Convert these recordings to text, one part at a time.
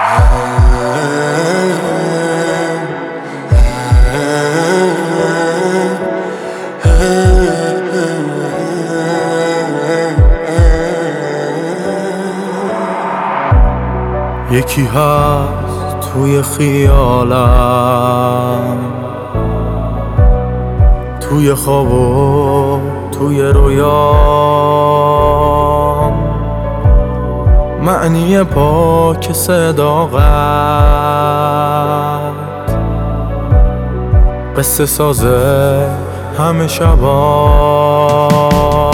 یکی هست توی خیالم، توی خواب و توی رویام، معنی پاک صداقت، قصه سازه همه شبام.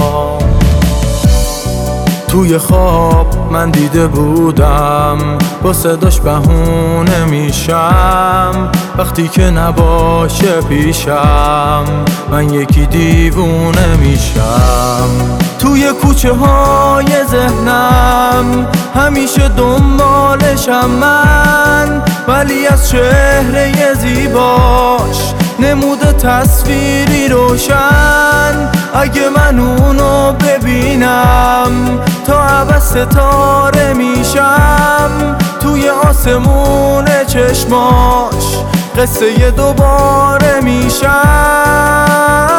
توی خواب من دیده بودم، با صداش بهونه میشم، وقتی که نباشه پیشم من یکی دیوونه میشم. توی کوچه های ذهنم همیشه دنبالشم من، ولی از چهره زیباش نموده تصویری روشن. اگه من اونو ببینم تا ابد ستاره میشم، توی آسمون چشماش قصه دوباره میشم.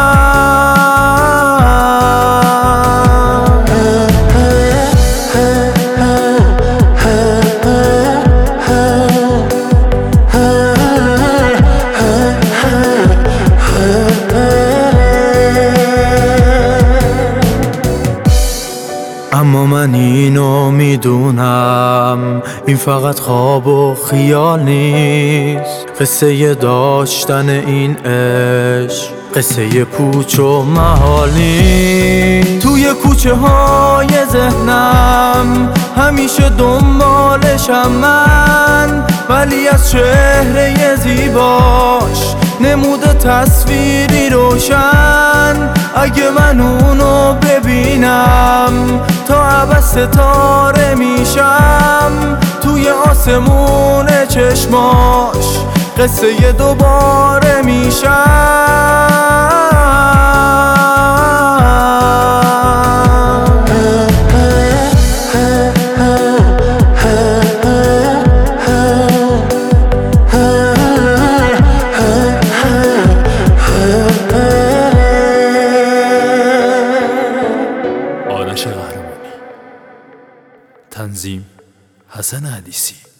اما من اینو میدونم، این فقط خواب و خیال نیست. قصه داشتن این عشق قصه پوچ و محال نیست. توی کوچه های ذهنم همیشه دنبالشم من، ولی از چهره زیباش نموده تصویری روشن. اگه من اونو ببینم تا ابد ستاره میشم، توی آسمون چشماش قصه دوباره میشم. آرش قهرمانی، تنظیم حسن حدیثی.